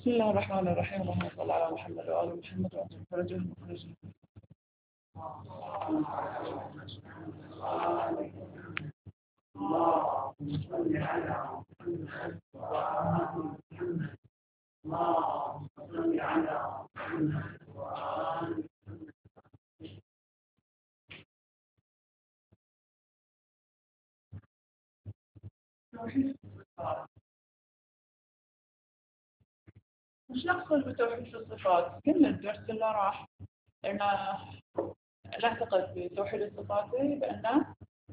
بسم الله الرحمن الرحيم. اللهم صل على محمد وآل محمد وأنت الفرج المخرج. اللهم صل على محمد اللهم صل على محمد وآل توحيد الصفات. وش نقصد بتوحيد الصفات؟ كل الدرس اللي راح أنا نعتقد بتوحيد الصفات بأن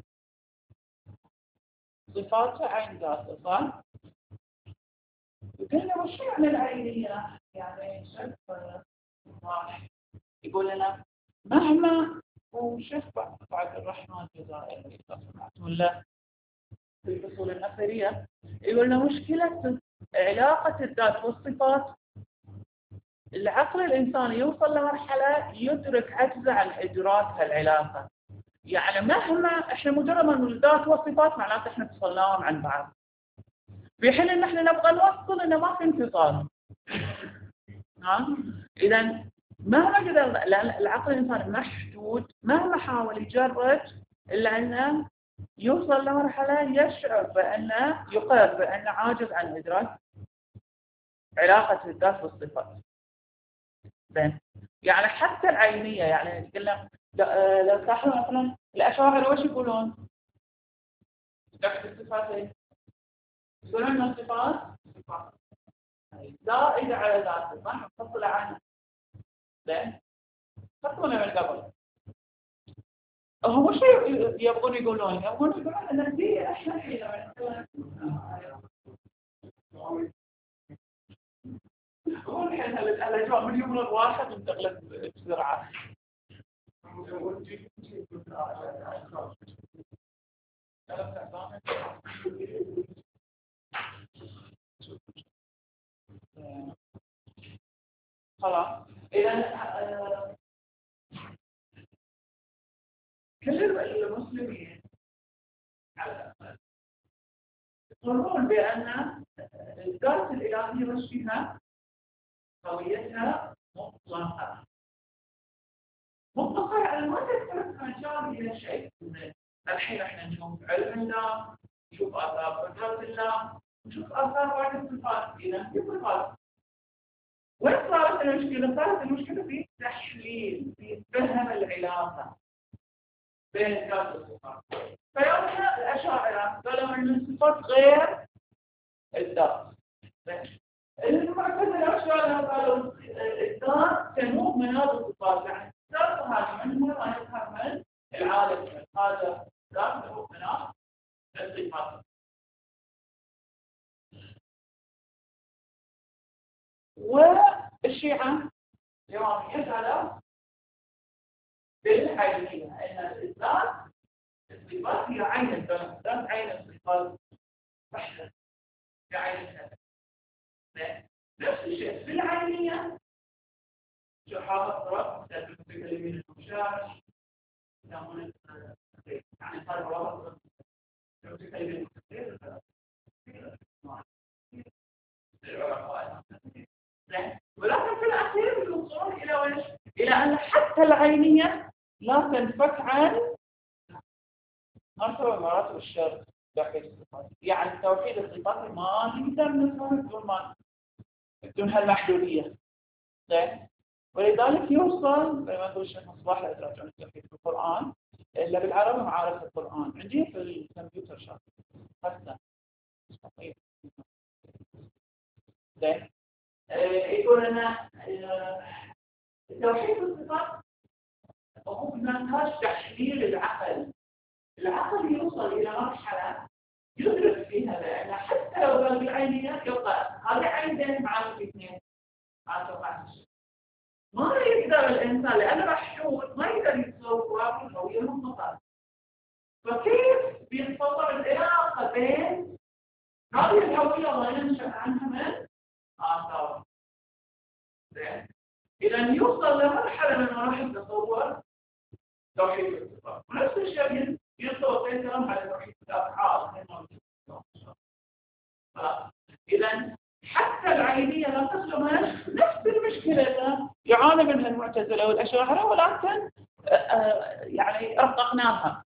صفاته عين ذاته، صح؟ وقلنا وش يعني العينية؟ يعني شوف راح يقول لنا مهما وشوف بعد الرحمن جزائر ولا في الفصول الأخيرة يقول لنا مشكلة علاقة الذات والصفات. العقل الإنساني يوصل لمرحلة يدرك عجزه عن إدراك هالعلاقة. يعني مهما إحنا مجرد ما نقول الذات والصفات معناته إحنا فصلناهم عن بعض، في حين إن إحنا نبغى نوصل إنه ما في انفصال. إذا مهما قدر العقل الإنساني محدود، مهما حاول يجرد إلا أنه يوصل لمرحلة يشعر بأنه يقر بأنه عاجز عن إدراك علاقة الذات والصفات. يعني حتى العينية، يعني قلنا لو تلاحظون مثلا الأشاعرة وش يقولون؟ تحت الصفات يقولون أن الصفات زائدة على ذاته، صح؟ مفصلة عنه. زين؟ خطونا من قبل. هم وش يبغون يقولون؟ يبغون يقولون أن في أحيانا هو الحين الأجواء من يوم الواحد ينتقلت بسرعة. خلاص. إذا كل المسلمين على الأقل يقرون بأن الذات الإلهية وش فيها؟ قويتها مطلقة. مطلقة يعني ما تختلف مجال إلى شيء. الحين احنا نشوف علم الله، نشوف آثار قدرة الله، نشوف آثار بعض الصفات. إذا في صفات. وين صارت المشكلة؟ صارت المشكلة في تحليل، في فهم العلاقة بين الذات والصفات. فيومنا الأشاعرة قالوا أن الصفات غير الذات. المعتزلة والأشاعرة قالوا الذات تنوب من هذه الصفات، يعني الذات هذه منها ما يظهر من العالم، هذا ذات تنوب من هذه الصفات. والشيعة اليوم يسألوا بالحقيقة أن الذات الصفات هي عين الذات، عين الصفات وحدة، هي عين الذات. نفس الشيء في العينية شحاط رب تدرك اليمين المشارش يعني صار رابط تدرك اليمين ولكن في الأخير الوصول إلى وش؟ إلى أن حتى العينية لا تنفك عن مراتب الشر توحيد الصفات. يعني توحيد الصفات ما نقدر نفهمه بدون هالمحدودية. زين؟ ولذلك يوصل زي ما يقول الشيخ مصباح الإدراج عن التوحيد في القرآن إلا بالعربي معارف القرآن. عندي في الكمبيوتر شاطر حتى مستقيم. زين؟ يقول لنا توحيد الصفات هو نتاج تحليل العقل. العقل يوصل إلى مرحلة يدرك فيها لأن حتى لو قال بالعينية يبقى هذه عينين معارف اثنين ما يقدر الإنسان لأنه محدود ما يقدر يتصور الهوية المطلقة. فكيف بيتصور العلاقة بين هذه الهوية وينشأ عنها من آثار؟ إذا يوصل لمرحلة من مراحل تصور توحيد الصفات. ونفس الشيء يطلق الكلام على توحيد الأفعال. إذا حتى العينية لا تخلو من نفس المشكلة اللي يعاني منها المعتزلة والأشاعرة، ولكن يعني رققناها.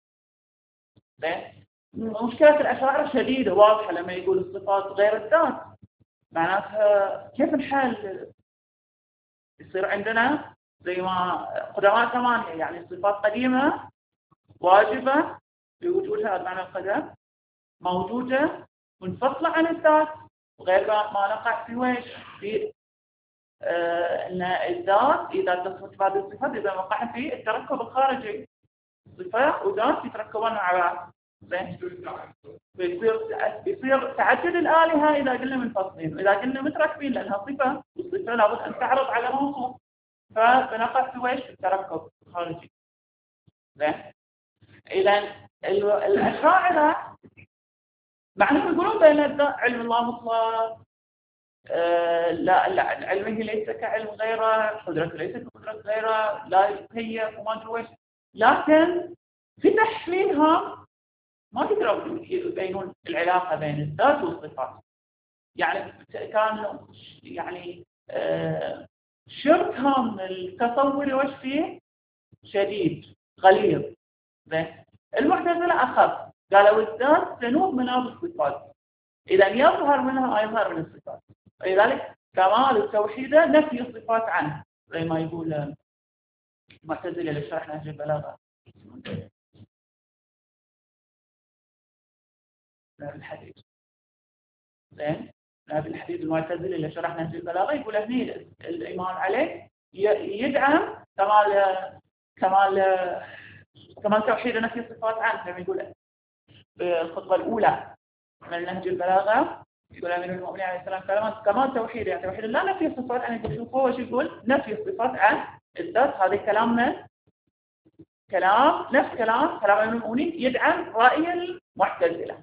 مشكلة الأشاعرة شديدة واضحة لما يقول الصفات غير الذات، معناتها كيف نحل؟ يصير عندنا زي ما قدماء ثمانية، يعني صفات قديمة واجبة بوجودها، المعنى القدم موجودة منفصلة عن الذات، وغير ما نقع في ويش في أن الذات إذا تصفت هذه الصفات إذا وقع في التركب الخارجي، صفة وذات يتركبون مع بعض، زين بيصير تعدد الآلهة إذا قلنا منفصلين، وإذا قلنا متركبين لأنها صفة، والصفة لابد أن تعرض على موصوف، فبنقع في ويش التركب الخارجي. زين إذا الأشاعرة مع أنهم يقولون بأن علم الله مطلق، لا علمه ليس كعلم غيره، قدرته ليست كقدرة غيره، لا يكيف وما أدري ويش، لكن في تحليلها ما يقدروا يبينون العلاقة بين الذات والصفات. يعني كان يعني شركهم التصوري وش فيه شديد غليظ. المعتزلة أخف، قالوا الذات تنوب منها بالصفات، إذا يظهر منها يظهر من الصفات، ولذلك كمال التوحيد نفي الصفات عنه، زي ما يقول المعتزلة اللي شرح نهج البلاغة الحديث. زين الحديث المعتزلي اللي شرح نهج البلاغة يقول هني الإيمان عليه يدعم كمال توحيد نفي الصفات عنه، لما يقول في الخطبة الأولى من نهج البلاغة يقول أمير المؤمنين عليه السلام كمال توحيد، يعني توحيد لا نفي الصفات عنه. شوفوا هو يقول نفي الصفات عن الذات، هذا كلام من نفس كلام أمير المؤمنين يدعم رأي المعتزلة.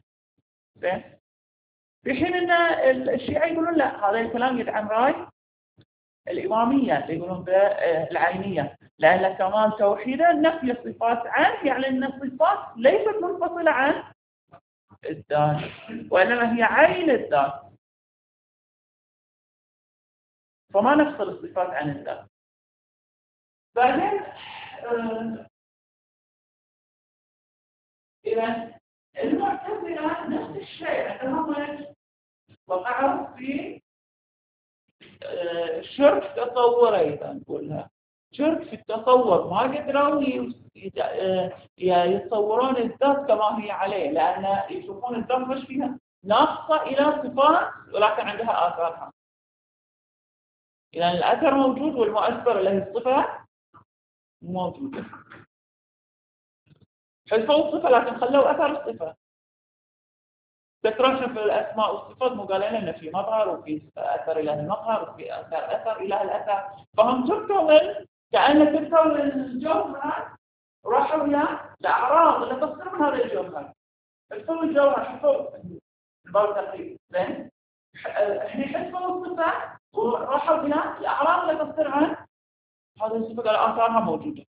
في حين أن الشيعة يقولون لا، هذا الكلام يدعم رأي الإمامية اللي يقولون بالعينية، لأن كمال توحيده نفي الصفات عنه، يعني أن الصفات ليست منفصلة عن الذات، وإنما هي عين الذات، فما نفصل الصفات عن الذات. بعدين إذا المعتزلة نفس الشيء، عندهم وقعوا في شرك تصوري، إذا نقولها شرك في التصور، ما قدروا يتصورون الذات كما هي عليه، لأن يشوفون الذات مش فيها ناقصة إلى صفات ولكن عندها آثارها. إذا الأثر موجود والمؤثر اللي هي الصفة موجودة، حذفوا الصفة لكن خلوا أثر الصفة. تكرار في الأسماء والصفات مو قالين إن في مظهر وفي أثر إلى المظهر وفي أثر إلى الأثر، فهم تركوا كأن تركوا الجوهر راحوا إلى الأعراض اللي تصدر من هذا الجوهر، حذفوا الجوهر، حذفوا الباب التقريب، زين إحنا حذفوا الصفة وراحوا إلى الأعراض اللي تصدر عن هذه الصفة، قال آثارها موجودة،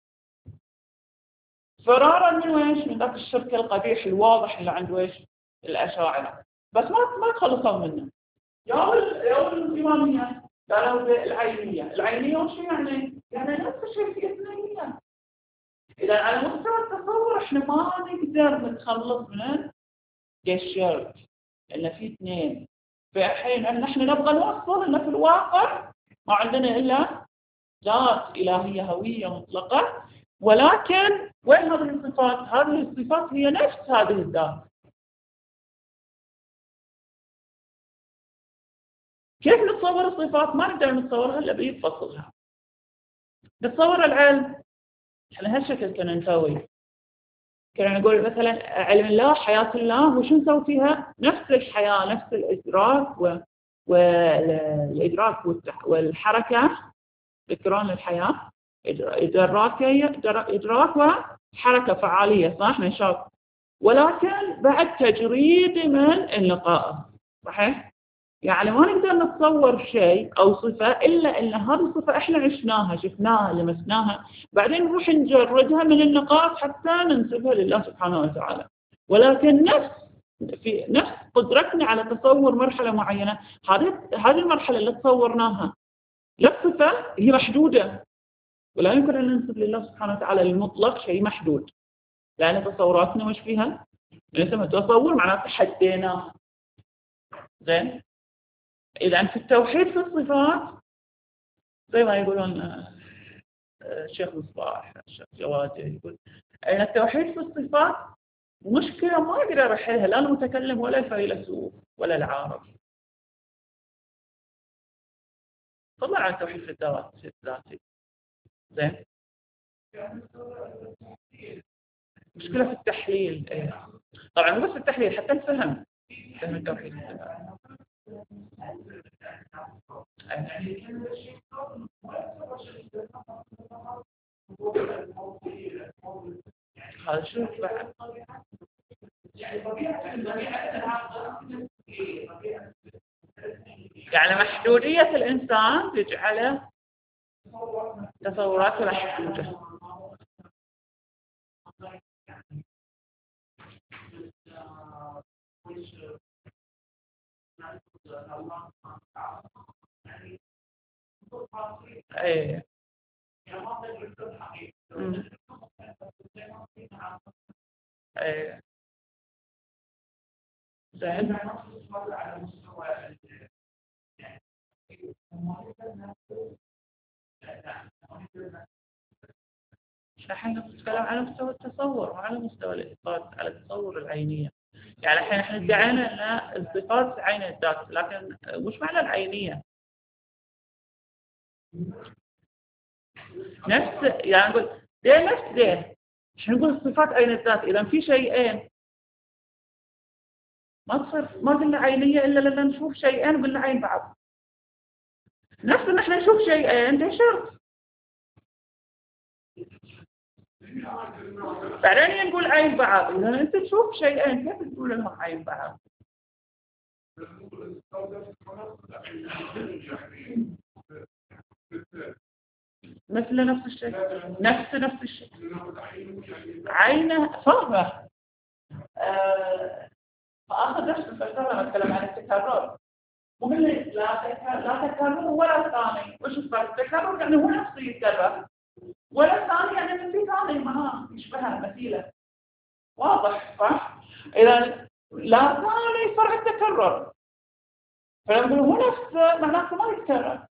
فرارا من ويش؟ من ذاك الشرك القبيح الواضح اللي عند ويش الأشاعرة، بس ما تخلصوا منه. يوم الإمامية قالوا العينية وش يعني نفس الشيء في إثنينية. إذا على مستوى التصور إحنا ما نقدر نتخلص من الشرك، إلا في اثنين، في حين نحن نبغى نوصل إن في الواقع ما عندنا إلا ذات إلهية هوية مطلقة، ولكن وين هذه الصفات؟ هذه الصفات هي نفس هذه الذات. كيف نتصور الصفات؟ ما نقدر نتصورها إلا بيتفصلها. نتصور العلم، احنا هالشكل كنا نسوي، كنا نقول مثلا علم الله، حياة الله، وش نسوي فيها؟ نفس الحياة، نفس الإدراك والإدراك والحركة، تذكرون الحياة إدراك وحركة فعالية، صح؟ نشاط، ولكن بعد تجريد من اللقاء، صحيح؟ يعني ما نقدر نتصور شيء أو صفة إلا إن هذه الصفة إحنا عشناها، شفناها، لمسناها، بعدين نروح نجردها من النقاط حتى ننسبها لله سبحانه وتعالى. ولكن نفس في نفس قدرتنا على تصور مرحلة معينة. هذه المرحلة اللي تصورناها للصفة هي محدودة، ولا يمكن أن ننسب لله سبحانه وتعالى المطلق شيء محدود، لأن تصوراتنا وش فيها؟ نسمى تصور معناته حديناه. زين، إذا في التوحيد في الصفات زي ما يقولون الشيخ مصباح، الشيخ جواد يقول أن التوحيد في الصفات مشكلة ما أقدر أحلها لا المتكلم ولا الفيلسوف ولا العارف. طبعا عن التوحيد في الذاتي. زين، مشكلة في التحليل. طبعا مو بس التحليل، حتى الفهم، فهم التوحيد. هذا شو بعد؟ يعني محدودية الإنسان تجعله تصوراته محدودة. ايه ايه زين. الحين نتكلم على مستوى التصور وعلى مستوى الإثبات، على التصور العينية. يعني الحين احنا ادعينا ان الصفات عين الذات، لكن مش معنى العينية نفس، يعني نقول ده نفس ده، احنا نقول الصفات عين الذات. اذا في شيئين ما تصير، ما قلنا عينية الا لما نشوف شيئين وقلنا عين بعض. نفس ان احنا نشوف شيئين ده شرط، بعدين نقول عين بعض. اذا انت تشوف شيئين كيف تقول لهم عين بعض؟ نفس الشيء، نفس الشيء. عينه فاهمة. فآخر درس الفلسفة نتكلم عن التكرر. مو لا تكرر ولا ثاني. وش الفرق؟ التكرر يعني هو نفسه يتكرر، ولا ثاني يعني من في ثاني معاه يشبهها مثيلة. واضح صح؟ إذا لا ثاني فرع التكرر، فلما هو نفسه معناته ما يتكرر.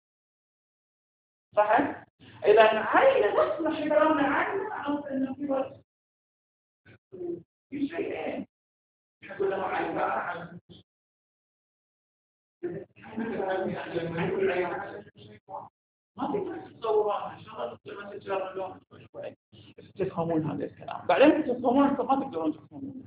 صحيح؟ إذا عين نفس ما حكرنا عنه أو إنه في وقت في شيئين يقول له عين بعض. ما تقدر تتصورون إن شاء الله لما تتجربون شوي تفهمون هذا الكلام. بعدين تفهمون أنتم ما تقدرون تفهمون.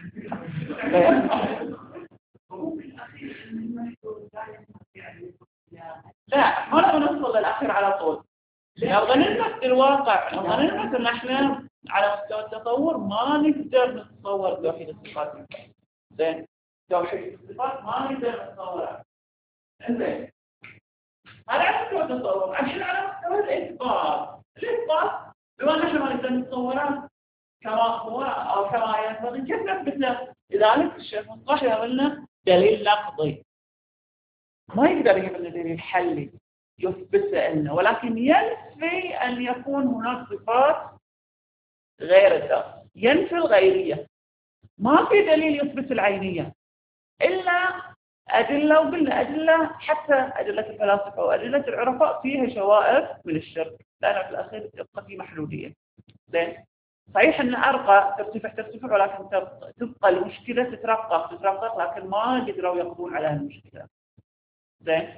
لا، ما نبغى نوصل للأخير على طول. نبغى نلمس الواقع، نبغى نلمس إن إحنا على مستوى التصور ما نقدر نتصور توحيد الصفات. زين، توحيد الصفات ما نقدر نتصوره. زين، هذا على مستوى التصور. الحين على مستوى الإثبات. الإثبات بما إن إحنا ما نقدر نتصوره كما هو أو كما ينبغي، كيف نثبته؟ لذلك الشيخ مصباح يقولنا دليل نقضي. ما يقدر يجيب لنا دليل حلي يثبت لنا، ولكن ينفي أن يكون هناك صفات غير الذات، ينفي الغيرية. ما في دليل يثبت العينية إلا أدلة، وقلنا أدلة حتى أدلة الفلاسفة وأدلة العرفاء فيها شوائب من الشرك، لأن في الأخير تبقى في محدودية. زين، صحيح أن أرقى ترتفع ولكن تبقى المشكلة تترقق، لكن ما قدروا يقضون على المشكلة. زين،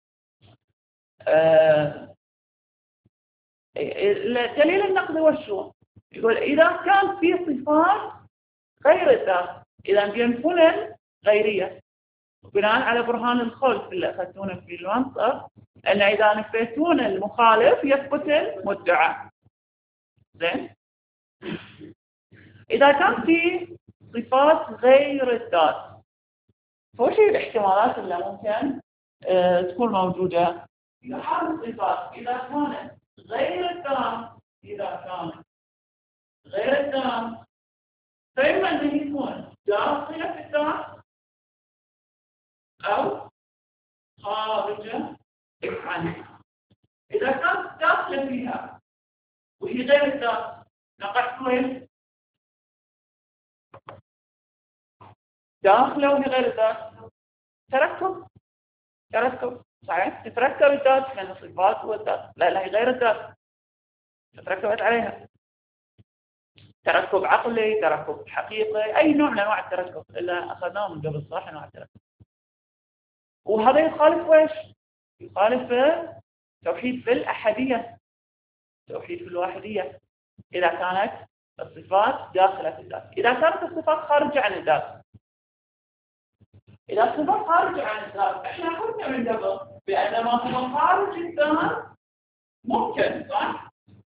دليل النقد وشو؟ يقول إذا كان في صفات غير الذات، إذا ينفون الغيرية بناء على برهان الخلف اللي أخذتونه في المنطق، أن إذا نفيتون المخالف يثبت المدعى. زين، إذا كان في صفات غير الذات، فوش هي الاحتمالات اللي ممكن تكون موجودة؟ هذه الصفات إذا كانت غير الذات، فإما أن يكون داخلة الذات أو خارجة عنها. إذا كانت داخلة فيها وهي غير الذات نقعت وين؟ داخلة وهي غير الذات تركب صحيح؟ تتركب الذات من الصفات والذات، لا هي غير الذات تتركبت عليها. تركب عقلي، تركب حقيقي، أي نوع من أنواع التركب إلا أخذناه من قبل صح أنواع التركب. وهذا يخالف ويش؟ يخالف توحيد في الأحدية، توحيد في الواحدية. إذا كانت الصفات داخلة في الذات، إذا كانت الصفات خارجة عن الذات. إذا الصفات خارجة عن الذات إحنا أخذنا من قبل بأن ما هو خارج الذات ممكن صح؟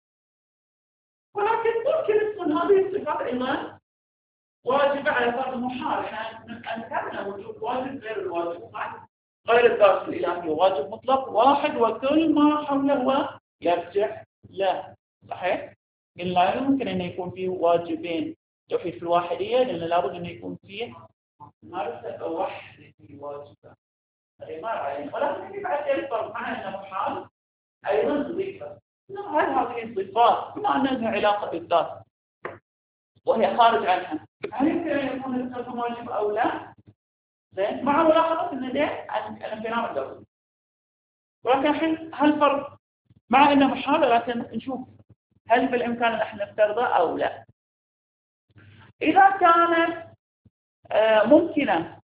ولكن ممكن تكون هذه الصفات أيضا واجبة على فرض محال. احنا أنكرنا وجود واجب غير الواجب صح؟ غير الذات الإلهي واجب مطلق واحد وكل ما حوله يرجع له صحيح؟ إن لا يمكن أن يكون فيه واجبين توحيد في الواحدية، لأن لابد أن يكون فيه مرتبة واحدة في واجبة هذه ما رأينا. ولكن في بعد يفرق معنا أنه محال أيضا ضيفة. هل هذه الصفات بما أن لها علاقة بالذات وهي خارج عنها هل يمكن أن يكون التلفون واجب أو لا؟ زين مع ملاحظة أن ده الانفناء الدولي. ولكن الحين هل فرق مع أنه محال، لكن نشوف هل بالإمكان أن احنا نفترضه أو لا. إذا كانت ممكنة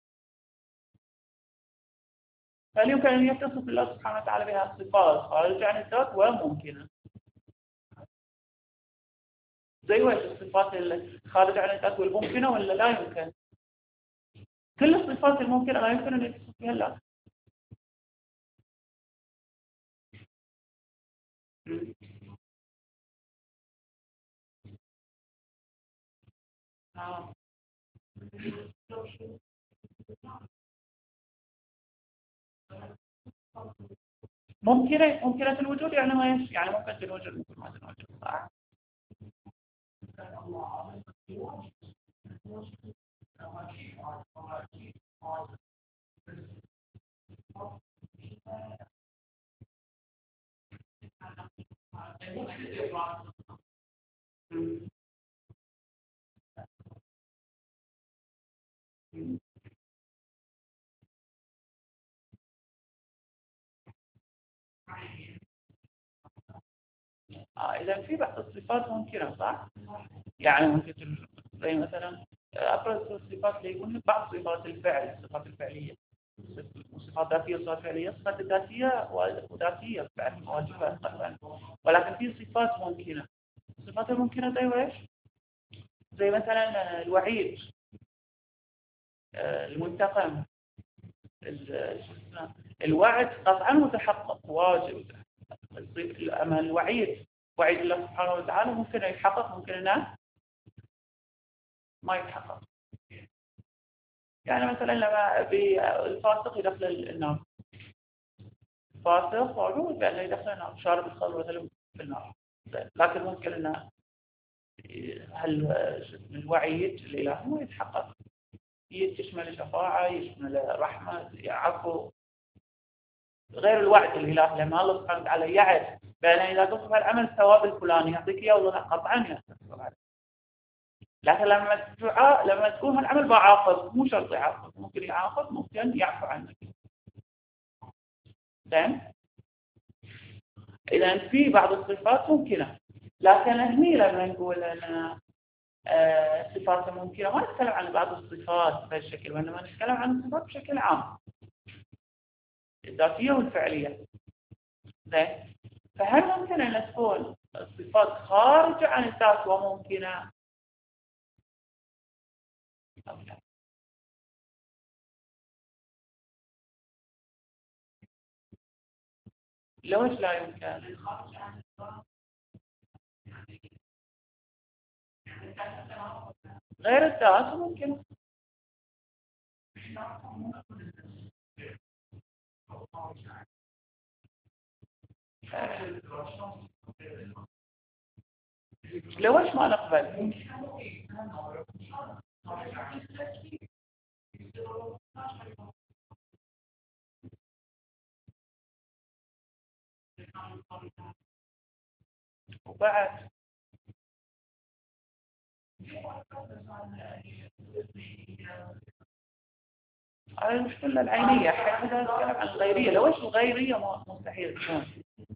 هل يمكن أن يتصف الله سبحانه وتعالى بها صفات خارجة عن الذات وممكنة؟ زي وش الصفات الخارجة عن الذات والممكنة ولا لا يمكن؟ كل الصفات الممكنة لا يمكن أن يتصف بها الله. ممكنة الوجود يعني ما يش يعني ممكن الوجود ممكن ما الوجود صح؟ إذا في بعض الصفات ممكنة صح؟ يعني ممكن زي مثلا أبرز الصفات اللي يقول بعض صفات الفعل، الصفات الفعلية، صفات ذاتية وصفات فعلية. الصفات الذاتية وذاتية فعل واجبات طبعا، ولكن في صفات ممكنة. الصفات الممكنة زي وإيش؟ زي مثلا الوعيد، المنتقم، الوعد قطعا متحقق واجب. أما الوعيد وعيد الله سبحانه وتعالى ممكن يتحقق ممكن أنه ما يتحقق. يعني مثلا لما الفاسق يدخل النار، الفاسق موجود بأنه يدخل النار، شارب الخمر مثلا في النار، لكن ممكن أنه هل الوعيد الإلهي ما يتحقق، يشمل الشفاعة، يشمل الرحمة، عفو، غير الوعد الإلهي. لما الله سبحانه وتعالى يعد بأن إذا قمت بهالعمل الثواب الفلاني يعطيك إياه والله قطعا يحتسب عليه. لكن لما تكون هالعمل بعاقب مو شرط يعاقب، ممكن يعاقب ممكن يعفو عنك. زين؟ إذا في بعض الصفات ممكنة، لكن هني لما نقول أن صفات ممكنة ما نتكلم عن بعض الصفات بهالشكل، وإنما نتكلم عن الصفات بشكل عام، الذاتية والفعلية. زين؟ فهل ممكن أن تكون الصفات خارجة عن الذات وممكنة؟ لوش لا يمكن؟ غير الذات ممكن. لوش ما نقبل؟ وبعد هذه المشكلة العينية، حتى نتكلم عن الغيرية. لو ايش الغيرية مستحيل تكون.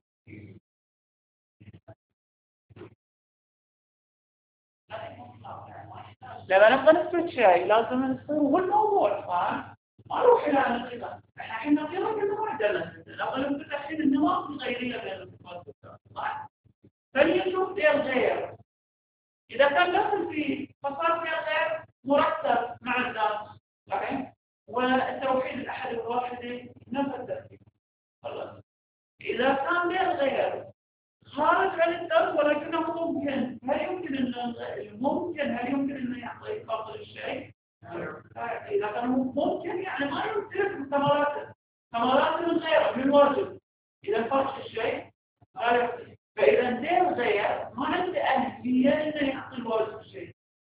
لما نبغى نثبت شيء لازم نصير هو الموضوع، صح؟ ما نروح إلى النقيضة. الحين النقيضة كذا ما عندنا، نبغى نثبت الحين إنه ما في غيرية بين الصفات والذات، صح؟ فلنشوف ديال غير. إذا كان دخل في فصار ديال غير مرتب مع الذات، صحيح؟ والتوحيد الأحد الواحد نفس الترتيب. خلاص. إذا كان ديال غير خارج عن الذات ولكنه ممكن، هل يمكن أن يعطي يفضل الشيء؟ إذا كان ممكن يعني ما يمتلك من ثمراته، ثمرات من غيره من الواجب. إذا فرق الشيء لا يعطي. فإذا دير غير ما عنده أهلية إنه يعطي الواجب الشيء.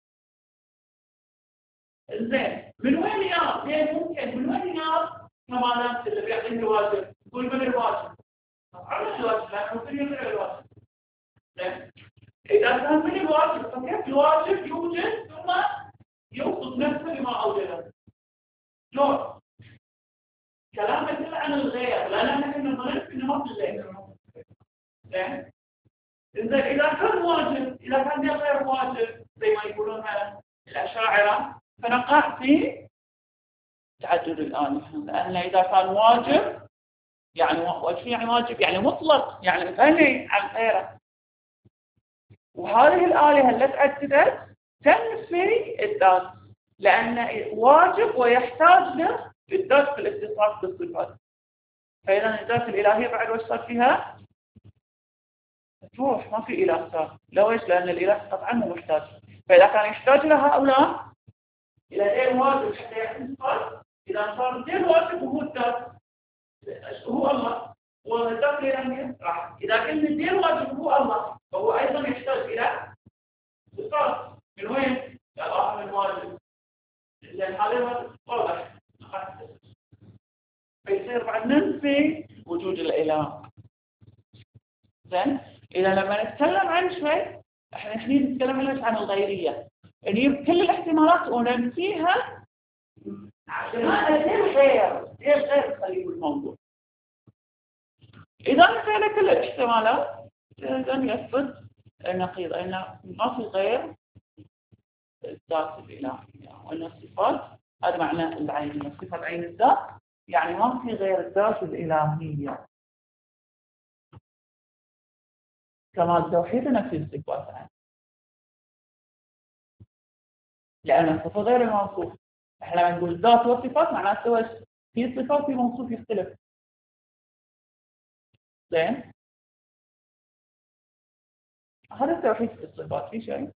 زين من وين يار؟ دير ممكن من وين يار ثمرات اللي بيعطيه الواجب؟ يقول من الواجب. طبعا الواجب لا ممكن يمنع الواجب. زين إذا كان من الواجب فكيف الواجب يوجد ثم يوصف نفسه بما أوجده؟ شلون؟ كلام يدل عن الغير، لأن نحن نظن إنه ما في غير. زين إذا كان واجب، إذا كان غير واجب زي ما يقولون الأشاعرة، فنقع في تعدد الآلهة. لأن إذا كان واجب يعني واجب يعني مطلق، يعني غني عن غيره. وهذه الآلهة التي تعددت تنفي الذات، لأن واجب ويحتاج له الذات في الاتصاف بالصفات. فإذا الذات الإلهية بعد وش صار فيها؟ تروح، ما في إله صار. لو إيش؟ لأن الإله طبعا مو محتاج. فإذا كان يحتاج لها أو لا إلى دين واجب حتى يحصل، إذا صار دين واجب وهو الذات هو الله والذات الإلهية راح. إذا كان الدين واجب هو الله فهو أيضا يحتاج إلى صفات. من وين؟ الله من واجب، لأن هذا واضح. فيصير بعد ننفي وجود الإله. زين إذا لما نتكلم عن شيء احنا نتكلم عن الغيرية، يعني كل الاحتمالات وننفيها غير خليه الموضوع. إذا نفينا كل الاحتمالات إذا يثبت النقيض أن ما في غير الذات الإلهية، وأن الصفات هذا معنى العينية، صفة عين الذات يعني ما في غير الذات الإلهية. كما التوحيد نفي الصفات عنه، لأن الصفة غير الموصوف. احنا لما نقول ذات وصفات معناته في صفات في موصوف يختلف. زين هذا التوحيد في الصفات في شيء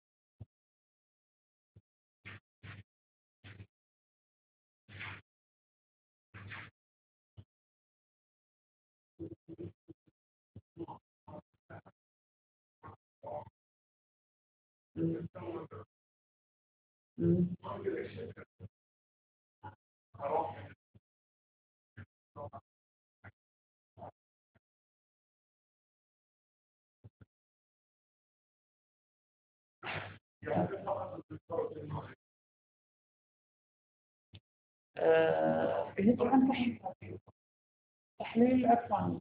هي طبعا تحليل الأفعال.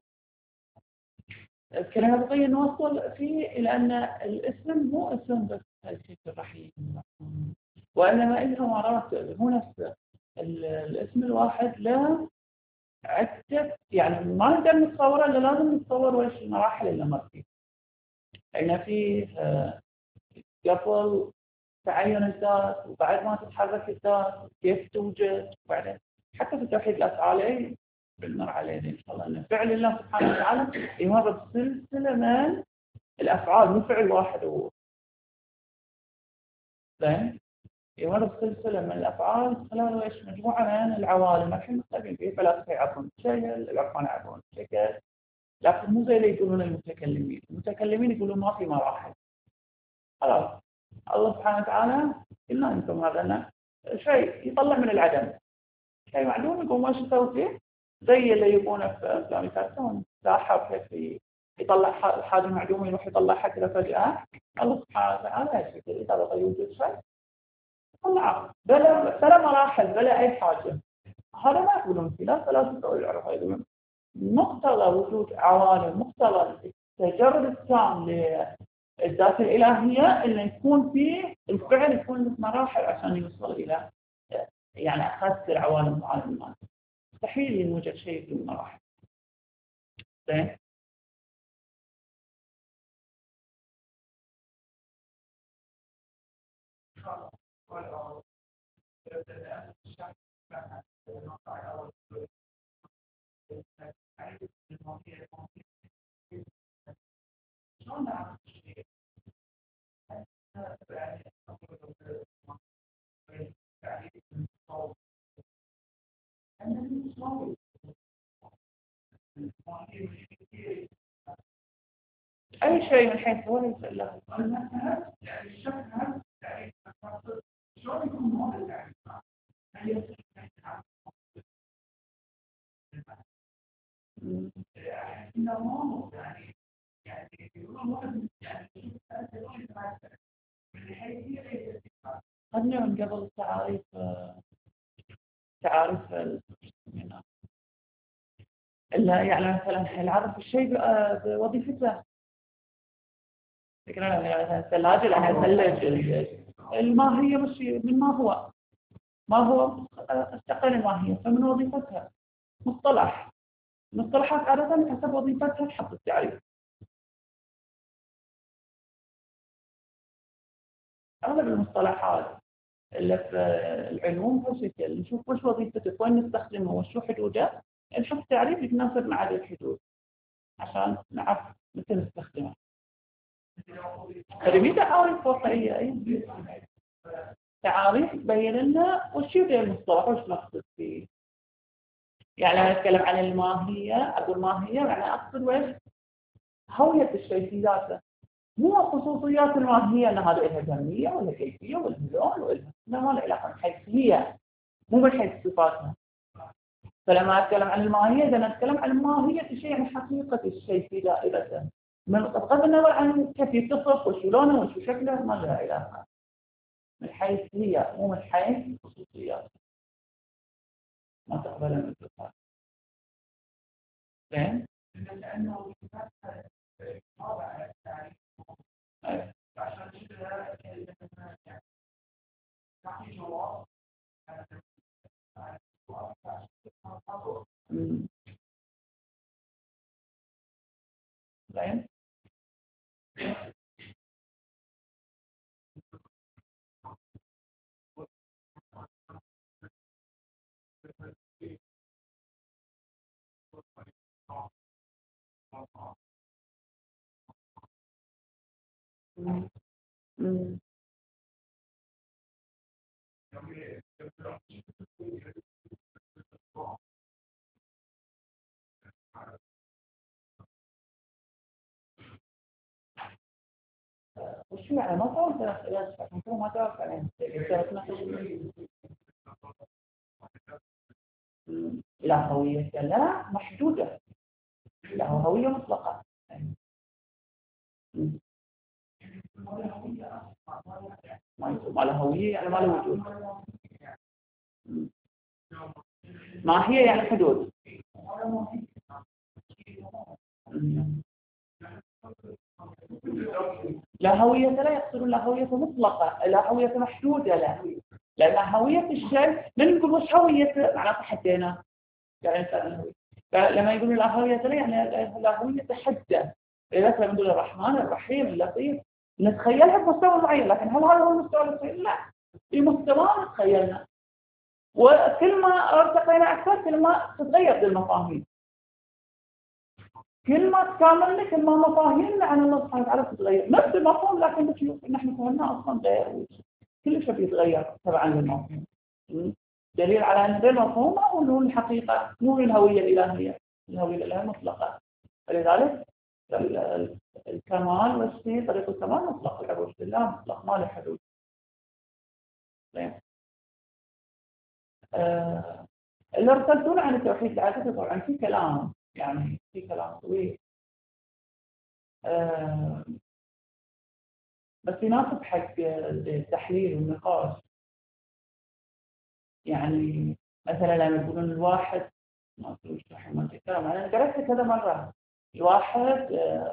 كلمة بغية نوصل فيه إلى أن الاسم مو اسم بس هالشيء الرحيم، وإنما له مراتب. مو نفس الاسم الواحد له عدة، يعني ما نقدر نتصوره إلا لازم نتصور وش المراحل اللي مر فيه. أين فيه قبل تعين الذات وبعد ما تتحرك الذات كيف توجد، وبعدين حتى في توحيد الأفعال بنمر عليه إن شاء الله أن فعل الله سبحانه وتعالى يمر بسلسلة من الأفعال، مو فعل واحد هو. زين يمر بسلسلة من الأفعال خلال إيش؟ مجموعة من العوالم. الحين مختلفين فيه، فلاسفة يعرفون شكل، العرفان يعرفون شكل، لكن مو زي اللي يقولون المتكلمين. المتكلمين يقولون ما في مراحل، خلاص الله سبحانه وتعالى قلنا أنتم هذا شيء يطلع من العدم، شيء معلوم يقوم ما شو يسوي فيه، زي اللي يبونه في أفلام الكرتون ساحر كيف يطلع حاجة معلومة يروح يطلعها كذا فجأة. الله سبحانه وتعالى إذا بغى يوجد شيء طلعه بلا مراحل بلا أي حاجة. هذا ما يقولون فيه لا ثلاثة أو يعرف هذا مقتضى وجود عوالم، مقتضى التجرد التام للذات الإلهية اللي يكون فيه الفعل يكون له مراحل عشان يوصل إلى يعني أخذ العوالم وعالم المال. مستحيل يوجد شيء في المراحل. زين. أي شيء من حيث هو ليس له. خلنا من قبل تعاريف إلا يعني مثلا العرف الشيء بوظيفته. فكرة الثلاجة لأنها ثلج الماهية مش من ما هو استقل الماهية فمن وظيفتها مصطلح. المصطلحات عادة حسب وظيفتها تحط التعريف. أغلب المصطلحات اللي في العلوم هالشكل نشوف وش وظيفته وين نستخدمه وشو حدوده، نحط تعريف يتناسب مع هذه الحدود عشان نعرف متى نستخدمه. هذه تعاريف واقعية أي تعاريف تبين لنا وش يبدأ المصطلح وش نقصد فيه. يعني أنا أتكلم عن الماهية أقول ماهية يعني أقصد وش هوية الشيء في ذاته، مو خصوصيات الماهية أن هذا لها كمية ولا كيفية ولا لون ولا ما له علاقة من حيث هي مو من حيث صفاتها. فلما أتكلم عن الماهية إذا أتكلم عن ماهية الشيء يعني حقيقة الشيء في دائرته بغض النظر عن كيف يتصف وش لونه وش شكله ما لها علاقة من حيث هي مو من حيث خصوصيات ما تقبل من الصفات. زين؟ لأنه زين؟ وشو يعني ما تعرف ما تعرف يعني لا هوية لا محدودة لا هوية مطلقة. ما له هوية يعني ما له وجود. ما هي يعني حدود. لا هوية لا يقصدون لا هوية مطلقة لا هوية محدودة لا لأن هوية الشيء من نقول وش هويته معناته حدينا يعني لما يقولون لا هوية لا يعني لا هوية حدة. إذا كنا نقول الرحمن الرحيم اللطيف نتخيلها بمستوى معين لكن هل هذا هو المستوى الصحيح؟ لا في مستوى نتخيلنا وكل ما ارتقينا أكثر كل ما تتغير المفاهيم كل ما تكاملنا كل ما مفاهيمنا عن الله سبحانه وتعالى تتغير نفس المفهوم لكن بتشوف ان احنا فهمنا اصلا غير كل شيء بيتغير تبعا للمفهوم. دليل على ان ذا المفهوم هو الحقيقه مو الهويه الالهيه الهويه الالهيه مطلقه. فلذلك الكمال والسي طريق الكمال مطلق العروج لله مطلق ما له حدود. اللي ارسلتون عن التوحيد العددي طبعا في كلام، يعني في كلام طويل بس يناسب حق التحليل والنقاش. يعني مثلا لما يقولون الواحد ما أدري وش الحين ما الكلام، أنا قرأت كذا مرة الواحد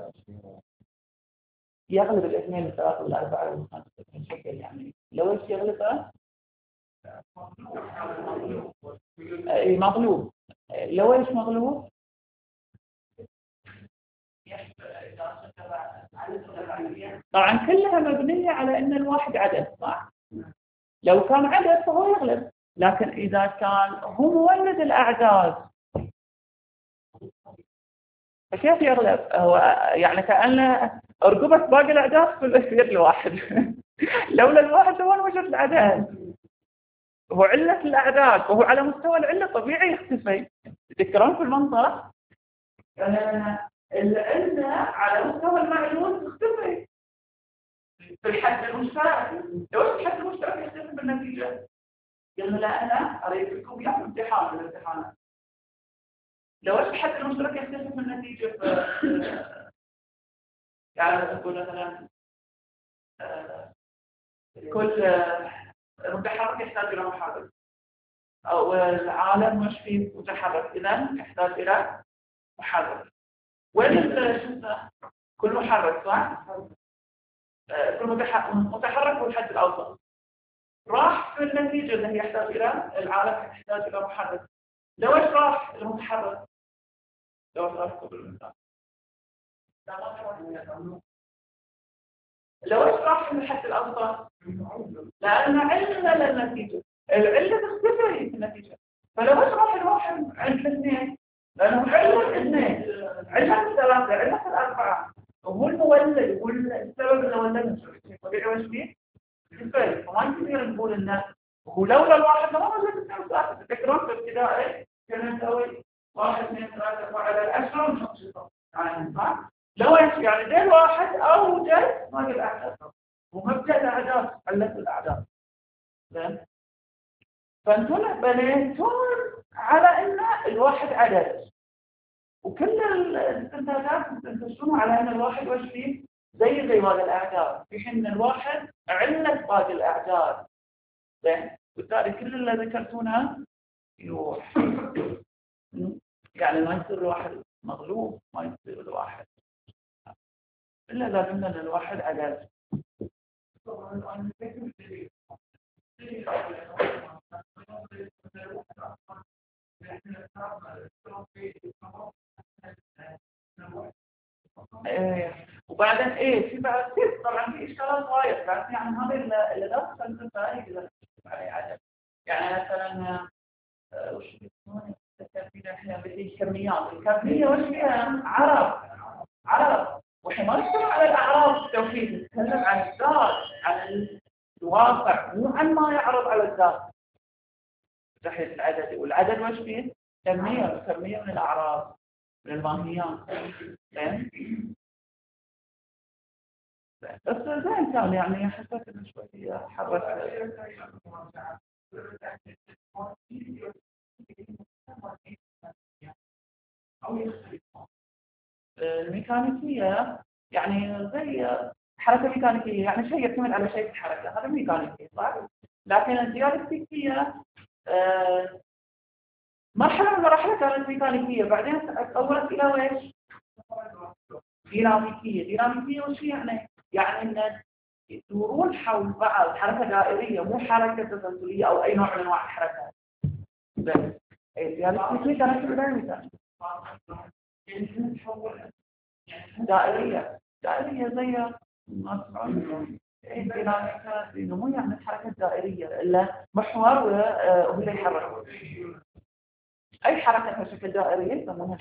يغلب الاثنين والثلاثة والأربعة والخمسة بشكل، يعني لو ايش يغلبه؟ مغلوب. لو ايش مغلوب؟ طبعا كلها مبنية على أن الواحد عدد، صح؟ لو كان عدد فهو يغلب، لكن إذا كان هو مولد الأعداد فكيف يغلب؟ هو يعني كأنه أرقبة باقي الأعداد في يد الواحد. لولا الواحد هو وجد العدد، هو علة الأعداد وهو على مستوى العلة طبيعي يختفي. تذكرون في المنطق العلة على مستوى المعلوم تختفي في الحد المشترك. لو الحد المشترك يختفي بالنتيجة؟ قلنا لا، أنا أريد لكم إياه امتحان من الامتحانات. لو الحد المشترك يختفي في النتيجة يعني نقول مثلا كل متحرك يحتاج إلى محرك، أو العالم مش فيه متحرك، إذا يحتاج إلى محرك. وين كل محرك صح؟ كل متحرك هو الحد الأوسط. راح في النتيجة اللي يحتاج إلى العالم يحتاج إلى محرك. لو إيش راح المتحرك؟ لو إيش راح كل المثال؟ لو إيش راح الحد الأوسط؟ لأن علة للنتيجة، العلة تختفي في النتيجة. فلو إيش راح الواحد عند الاثنين؟ لأنه علة الاثنين، علة الثلاثة، علة الأربعة، وهو المولد، هو السبب اللي ولدنا. طبيعي وش فيه؟ كفاية. وما يصير نقول إنه ولولا الواحد ما وجد اثنين ثلاثة. تذكرون في ابتدائي كنا نسوي 1 2 3 4 على الأشهر ونحط يعني صح؟ لو يعني ديل واحد أوجد ما الأعداد، ومبدأ الأعداد علة الأعداد. زين؟ فانتم بنيتون على ان الواحد عدد، وكل الاستنتاجات تنتجون على ان الواحد وش فيه زي باقي الاعداد، في حين الواحد علة باقي الاعداد. زين؟ بالتالي كل اللي ذكرتونه يروح. يعني ما يصير الواحد مغلوب، ما يصير الواحد الا اذا قلنا ان الواحد عدد. وبعدين في بعد طبعا في اشكالات وايد، بس يعني هذا اللي دخل الفائده اللي عليه عدد. يعني مثلا وش يسمونه احنا بالكميات، الكميه وش فيها عرض وحين ما نتكلم على الاعراض التوحيد، نتكلم عن الذات، عن الواقع، مو عن ما يعرض على الذات. تحديد العدد، والعدد وش فيه؟ كميه من الاعراض، من الماهيات. بس زين كان يعني حسيت انه شوي حرك. الميكانيكية يعني زي حركة ميكانيكية، يعني شيء يعتمد على شيء في الحركة، هذا ميكانيكية صح؟ لكن الديالكتيكية مرحلة من المراحل كانت ميكانيكية، بعدين تطورت إلى ويش؟ ديناميكية وش يعني؟ يعني إن يدورون حول بعض، حركة دائرية مو حركة تسلسلية أو أي نوع من أنواع الحركات. الديالكتيكية كانت ديناميكية دائرية زي ما تسمعون الديناميكا، مو يعني الحركة الدائرية إلا محور وهو اللي يحرك. أي حركة بشكل دائري يسمونها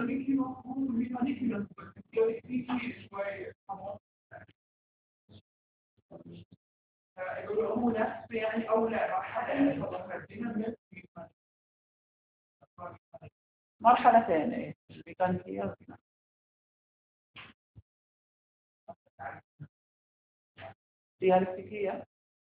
يقولون نفس يعني أولى مرحلتين الميكانيكية. ديالكتيكية.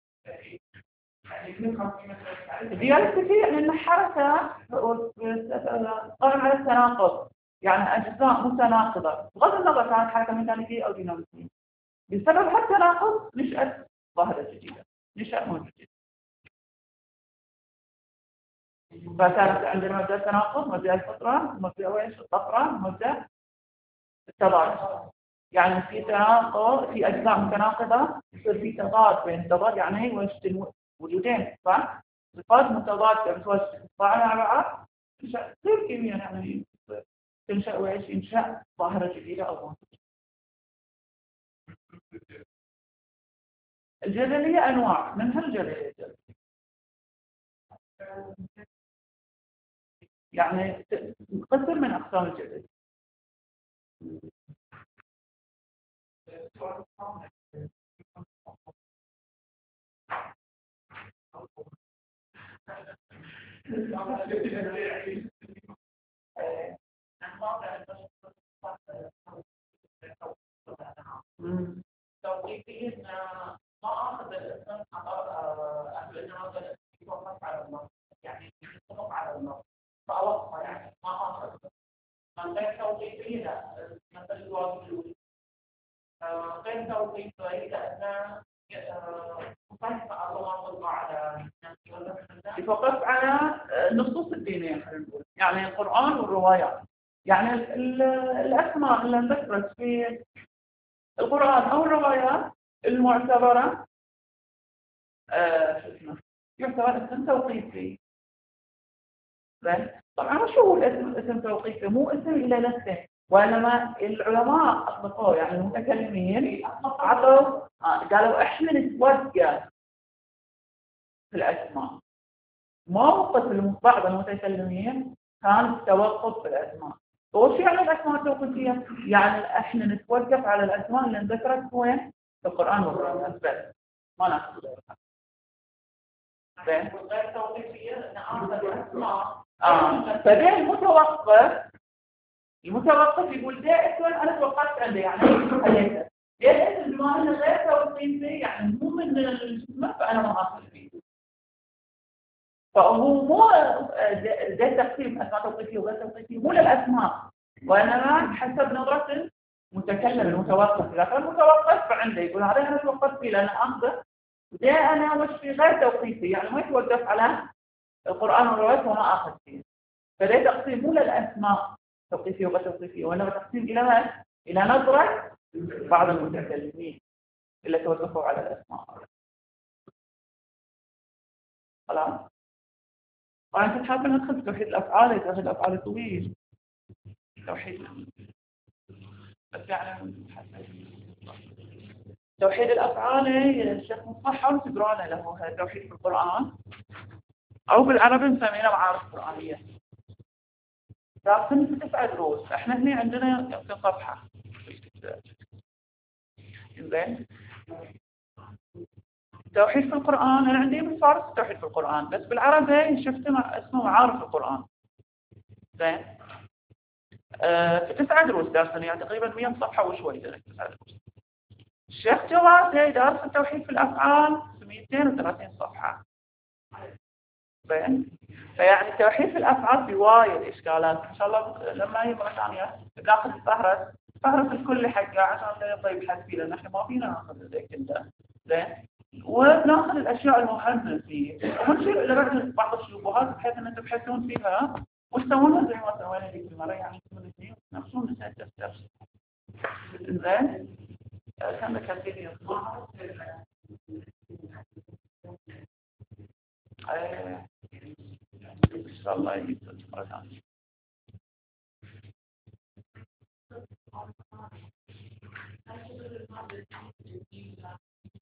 الديالكتيكية لأن حركة قائمة على التناقض، يعني أجزاء متناقضة بغض النظر كانت حركة ميكانيكية أو ديناميكية، بسبب هالتناقض نشأت ظاهرة جديدة، نشأ موجود جديد. فكانت عندنا مبدأ التناقض، مبدأ الفطرة، مبدأ ايش؟ الطفرة، مبدأ التضاد. يعني في تناقض، في أجزاء متناقضة يصير في تضاد بين التضاد، يعني وجود وجودين صح؟ صفات متضادة بتوجد مع بعض تصير كيمياء، يعني تنشأ وإيش؟ إنشاء ظاهرة جديدة أو ظاهرة. الجدلية أنواع، منها الجدلية يعني قسم من أقسام الجدل. توقيفيا ما أخذ الإسلام أهل النظر يوقف على الله، يعني يوقف على الله فأوقف، يعني ما أخذ من غير توقيفي لا مثل الواجب غير توقيفي لأن مخالفة الله على يتوقف على النصوص الدينية، خلينا نقول يعني القرآن والروايات. يعني الأسماء اللي انذكرت في القرآن أو الروايات المعتبرة يعتبر اسم توقيفي. طبعا وش هو الاسم؟ اسم توقيفي مو اسم إلا نفسه، وإنما العلماء أطلقوا، يعني المتكلمين عطوا قالوا إحنا نتوقف في الأسماء. موقف بعض المتكلمين كان التوقف في الأسماء. وش يعني الأسماء التوقيفية؟ يعني إحنا نتوقف على الأسماء اللي انذكرت وين؟ في القرآن والقرآن بس، ما ناخذ غيرها. غير توقيفية نأخذ الأسماء. فده المتوقف يقول ده اسم أنا توقفت عنده، يعني خليته. ده الاسم بما أنه غير توقيفي، يعني مو من الجسم، فأنا ما أخذ فيه. فهو مو ده تقسيم أسماء توقيفية وغير توقيفية مو للأسماء، وإنما حسب نظرة المتكلم المتوقف. إذا كان متوقف فعنده يقول هذا أنا توقفت فيه لأن أخذه، ده أنا وش في غير توقيفي، يعني ما يتوقف على القرآن والروايات وما أخذ فيه. فده تقسيم مو للأسماء توقيفية وغير توقيفية، وإنما تقسيم إلى نظرة بعض المتكلمين اللي توقفوا على الأسماء. خلاص؟ وأنا كنت حابة ندخل في توحيد الأفعال. توحيد الأفعال طويل، توحيد بس يعني توحيد الأفعال الشيخ مصطفى حاول تقرأنا له توحيد في القرآن، أو بالعربي نسمينه معارف قرآنية. لكن في 9 دروس، احنا هنا عندنا في صفحة زين. توحيد في القرآن أنا عندي بالفارس توحيد في القرآن، بس بالعربي شفته اسمه معارف القرآن. زين. في 9 دروس دارسين، يعني تقريبا 100 صفحة وشوي. 9 دروس. الشيخ جواد دارس التوحيد في الأفعال في 230 صفحة. زين. فيعني التوحيد في الأفعال في وايد إشكالات. إن شاء الله لما هي مرة ثانية ناخذ فهرس الكل حقه عشان لا يطيب حد فيه، لأن إحنا ما فينا ناخذ زي كذا. زين. وناخذ الأشياء المهمة فيه، ونشيل إلى بعض الشبهات بحيث أن أنتم تحسون فيها وتسوونها زي ما سوينا ذيك المرة، يعني تكونوا الاثنين نفسون نفس. زين. كم كثير يطلع. إن شاء الله يجب مرة ثانية.